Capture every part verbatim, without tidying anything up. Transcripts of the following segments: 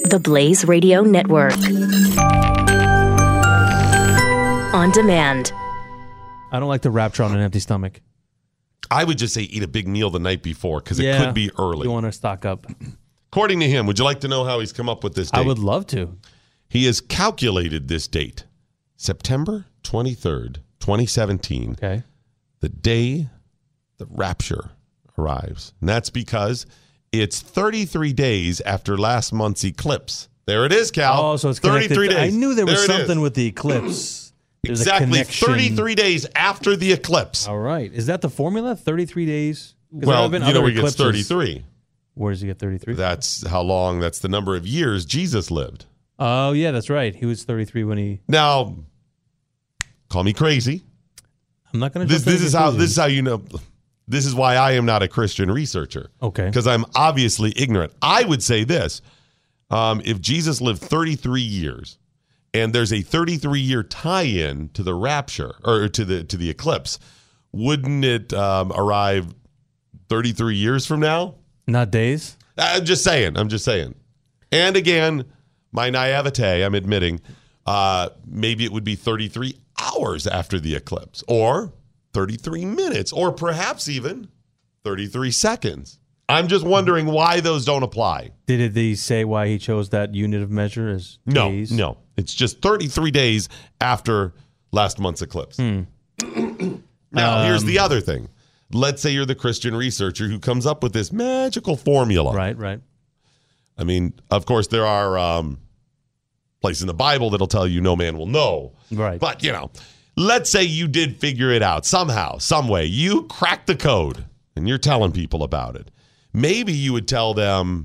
The Blaze Radio Network. On demand. I don't like the rapture on an empty stomach. I would just say eat a big meal the night before because it Yeah, could be early. You want to stock up. According to him, would you like to know how he's come up with this date? I would love to. He has calculated this date, September twenty-third, twenty seventeen, Okay. the day the rapture arrives. And that's because it's thirty-three days after last month's eclipse. There it is, Cal. Oh, so it's connected. thirty-three days. I knew there was There it something is. with the eclipse. There's a Exactly connection. thirty-three days after the eclipse. All right. Is that the formula? thirty-three days? 'Cause there Well, have been you know other where he gets eclipses. thirty-three. Where does he get thirty-three? That's how long, that's the number of years Jesus lived. Oh, yeah, that's right. He was thirty-three when he... Now, call me crazy. I'm not going to This, this is how this is how you know. This is why I am not a Christian researcher. Okay. Because I'm obviously ignorant. I would say this. Um, if Jesus lived thirty-three years and there's a thirty-three year tie-in to the rapture or to the to the eclipse, wouldn't it um, arrive thirty-three years from now? Not days? I'm just saying. I'm just saying. And again, my naivete, I'm admitting, uh, maybe it would be thirty-three hours after the eclipse or thirty-three minutes or perhaps even thirty-three seconds. I'm just wondering why those don't apply. Did he say why he chose that unit of measure as No, days? no. It's just thirty-three days after last month's eclipse. Hmm. Now, Um, here's the other thing. Let's say you're the Christian researcher who comes up with this magical formula. Right, right. I mean, of course, there are um, places in the Bible that'll tell you no man will know. Right. But, you know, let's say you did figure it out somehow, some way. You cracked the code and you're telling people about it. Maybe you would tell them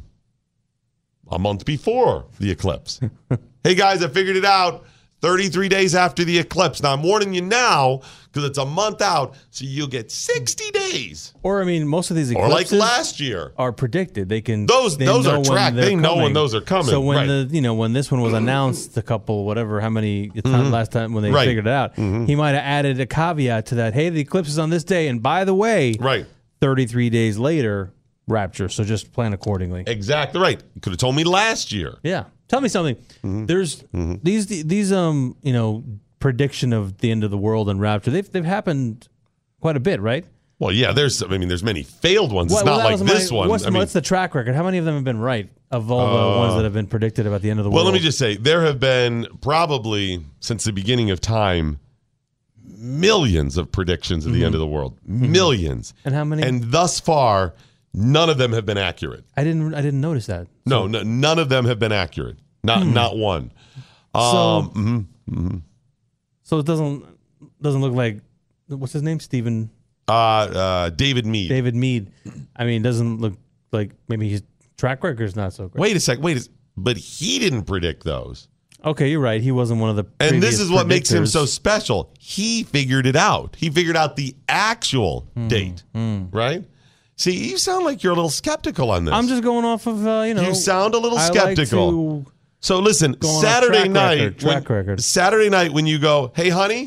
a month before the eclipse. Hey, guys, I figured it out. thirty-three days after the eclipse. Now, I'm warning you now because it's a month out, so you'll get sixty days. Or, I mean, most of these Or like eclipses last year. are predicted. They can Those- they those know are when tracked. they're They know when coming. those are coming. So when Right. the you know when this one was announced, a couple whatever how many it's not last time when they Right. figured it out, he might have added a caveat to that. Hey, the eclipse is on this day, and by the way, Right. thirty-three days later, rapture. So just plan accordingly. Exactly right. You could have told me last year. Yeah. Tell me something. Mm-hmm. There's these these um you know prediction of the end of the world and rapture. They've they've happened quite a bit, right? Well, yeah, there's, I mean, there's many failed ones. It's Well, not that like was this my- one. What's, I mean, what's the track record? How many of them have been right of all the ones that have been predicted about the end of the well, world? let me just say, there have been probably, since the beginning of time, millions of predictions of the end of the world. Millions. And how many? And thus far, none of them have been accurate. I didn't I didn't notice that. No, no none of them have been accurate. Not Hmm. not one. So, Um, mhm. so it doesn't doesn't look like what's his name? Stephen uh, uh, David Meade. David Meade. I mean, it doesn't look like maybe his track record's not so great. Wait a sec. Wait a sec. But he didn't predict those. Okay, you're right. He wasn't one of the And this previous is what makes him predictors. so special. He figured it out. He figured out the actual Hmm. date, right? See, you sound like you're a little skeptical on this. I'm just going off of uh, you know. You sound a little I skeptical. Like to So listen, go on a Saturday track night, record, track when, record. Saturday night when you go, hey, honey,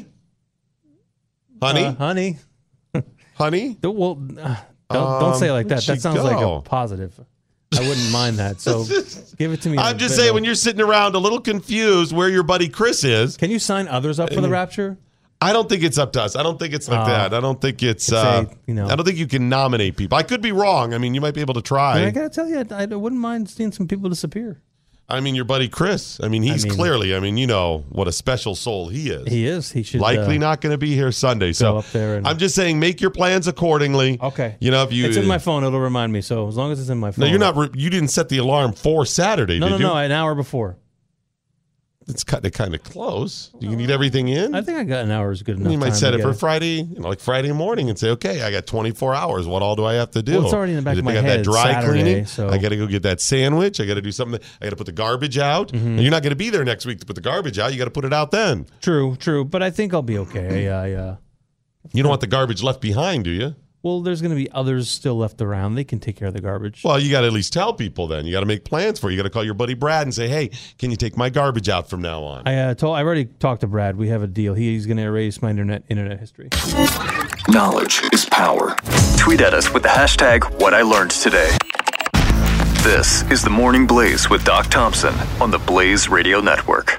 honey, uh, honey. honey, Don't, well, uh, don't, don't say it like that. where'd she That sounds like go? a positive. I wouldn't mind that. So give it to me. in I'm a just bit saying of- when you're sitting around a little confused where your buddy Chris is, Can you sign others up for the rapture? I don't think it's up to us. I don't think it's like Oh. that. I don't think it's, Say, uh, you know. I don't think you can nominate people. I could be wrong. I mean, you might be able to try. I gotta tell you, I, I wouldn't mind seeing some people disappear. I mean, your buddy Chris. I mean, he's I mean- clearly, I mean, you know what a special soul he is. He is. He should Likely uh, not going to be here Sunday. So up there and- I'm just saying, make your plans accordingly. Okay. You know, if you. It's in my phone. It'll remind me. So as long as it's in my phone. No, you're not. Re- you didn't set the alarm for Saturday, No, did no, you? no. An hour before. It's kind of kind of close. Do you need everything in? I think I got an hour is good enough. you might time set to it get for Friday, you know, like Friday morning, and say, okay, I got twenty-four hours. What all do I have to do? Well, it's already in the back If of my I got head, that dry Saturday, cleaning. so- I got to go get that sandwich. I got to do something. I got to put the garbage out. Mm-hmm. And you're not going to be there next week to put the garbage out. You got to put it out then. True, true. But I think I'll be okay. I, uh, You don't want the garbage left behind, do you? well, there's going to be others still left around. They can take care of the garbage. Well, you got to at least tell people then. You got to make plans for it. You got to call your buddy Brad and say, hey, can you take my garbage out from now on? I uh, told. I already talked to Brad. We have a deal. He's going to erase my internet internet history. Knowledge is power. Tweet at us with the hashtag What I Learned Today. This is the Morning Blaze with Doc Thompson on the Blaze Radio Network.